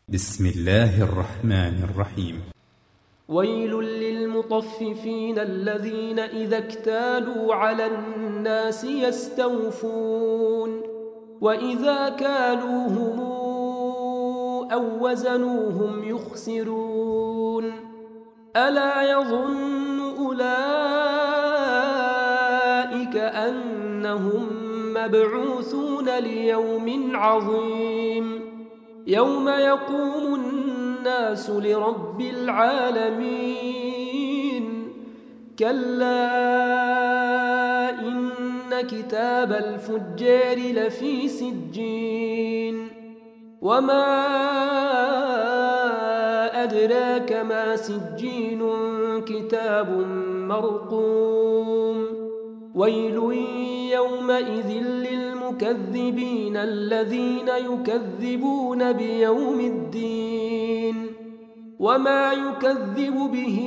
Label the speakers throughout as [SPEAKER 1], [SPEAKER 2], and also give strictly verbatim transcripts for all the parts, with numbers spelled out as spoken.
[SPEAKER 1] بسم الله الرحمن الرحيم.
[SPEAKER 2] ويل للمطففين الذين إذا اكتالوا على الناس يستوفون وإذا كالوهم أو وزنوهم يخسرون ألا يظن أولئك أنهم مبعوثون ليوم عظيم يوم يقوم الناس لرب العالمين كلا إن كتاب الفجار لفي سجين وما أدراك ما سجين كتاب مرقوم ويل يومئذ للمكذبين الذين يكذبون بيوم الدين وما يكذب به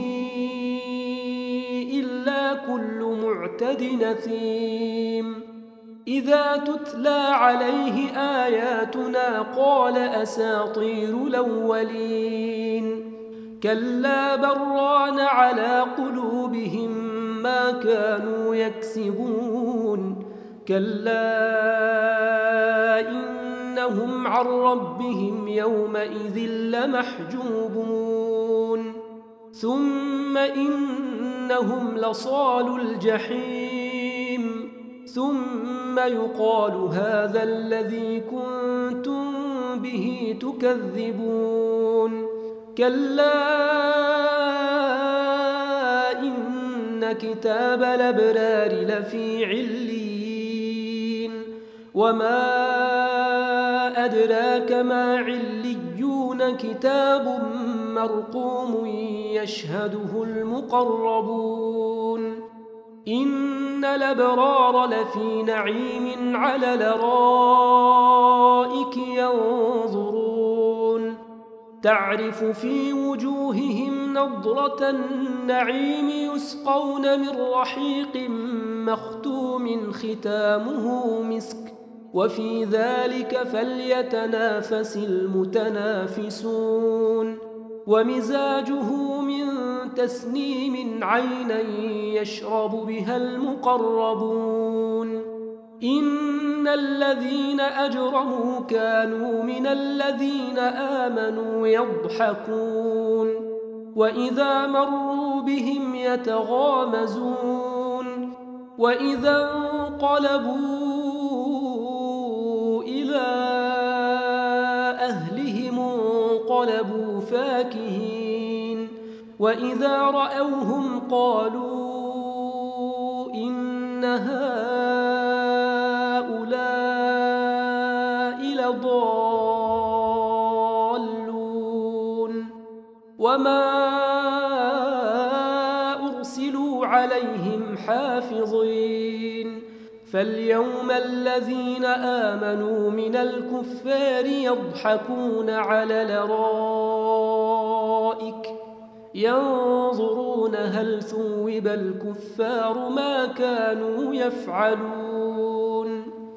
[SPEAKER 2] إلا كل معتد أثيم إذا تتلى عليه آياتنا قال أساطير الأولين كلا بران على قلوبهم ما كانوا يكسبون كلا إنهم عن ربهم يومئذ لمحجوبون ثم إنهم لصالو الجحيم ثم يقال هذا الذي كنتم به تكذبون كلا إن كتاب الأبرار لفي عليين وما أدراك ما عليون كتاب مرقوم يشهده المقربون إن الأبرار لفي نعيم على الأرائك ينظرون تعرف في وجوههم نضرة النعيم يسقون من رحيق مختوم ختامه مسك وفي ذلك فليتنافس المتنافسون ومزاجه من تسنيم عينا يشرب بها المقربون إن الذين أجرموا كانوا من الذين آمنوا يضحكون وإذا مروا بهم يتغامزون وإذا انقلبوا إلى أهلهم انقلبوا فاكهين وإذا رأوهم قالوا إن هؤلاء لضالون وما أرسلوا عليهم حافظين فاليوم الذين آمنوا من الكفار يضحكون على الأرائك ينظرون هل ثوب الكفار ما كانوا يفعلون